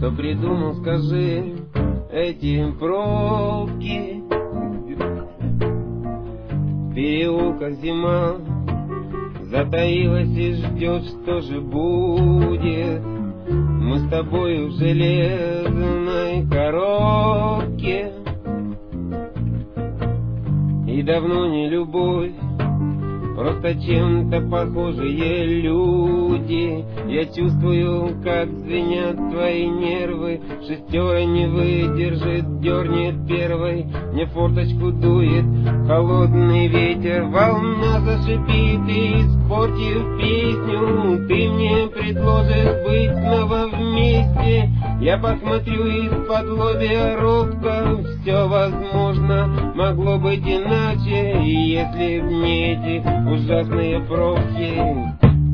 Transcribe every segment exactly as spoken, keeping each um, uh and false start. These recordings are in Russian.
Кто придумал, скажи, эти пробки? В переулках зима затаилась и ждет, что же будет. Мы с тобой в железной коробке, и давно не любовь, просто чем-то похожие люди. Я чувствую, как звенят твои нервы. Шестера не выдержит, дернет первой. Мне форточку дует холодный ветер. Волна зашипит и, испортив песню, ты мне предложишь быть снова вместе. Я посмотрю из-под лобья робко. Все возможно, могло быть иначе, если б не эти ужасные пробки.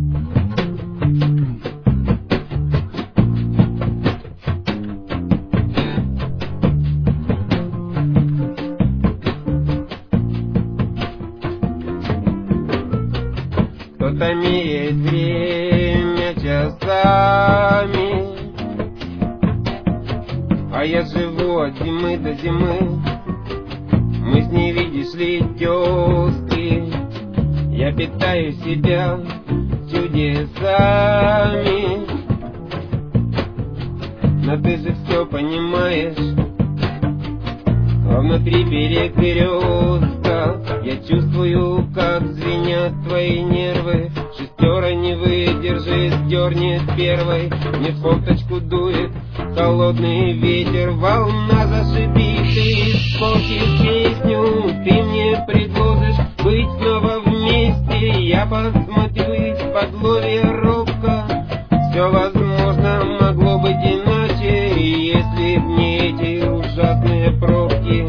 Кто-то меряет время часами, а я живу от зимы до зимы. Мы с ней, видишь ли, тёзки. Я питаю себя чудесами, но ты же все понимаешь. А внутри перекрестка я чувствую, как звенят твои нервы. Шестера не выдержит, дернет первой. Мне в форточку дует холодный ветер. Волна зашипит и испортит песню. Ты мне предложишь быть снова вместе. Я посмотрю из-под лобья робко. Все возможно, могло быть иначе, если б не эти ужасные пробки.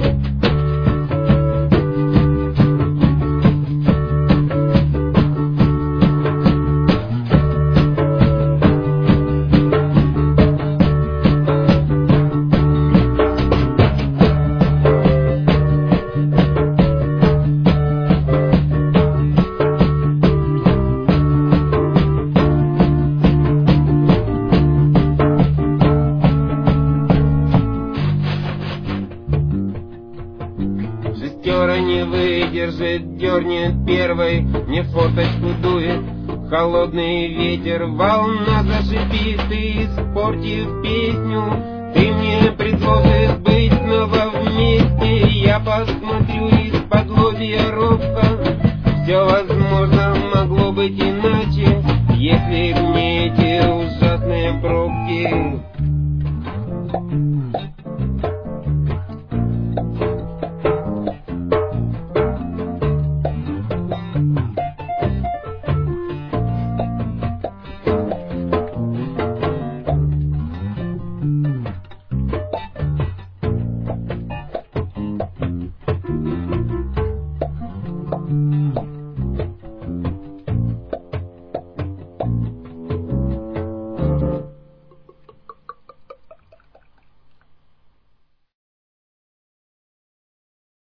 Шестера не выдержит, дернет первой. Мне форточку дует холодный ветер. Волна зашипит и, испортив песню, ты мне предложишь быть снова вместе. Я посмотрю из-под лобья робко. Все возможно, могло быть иначе, если б не эти ужасные пробки.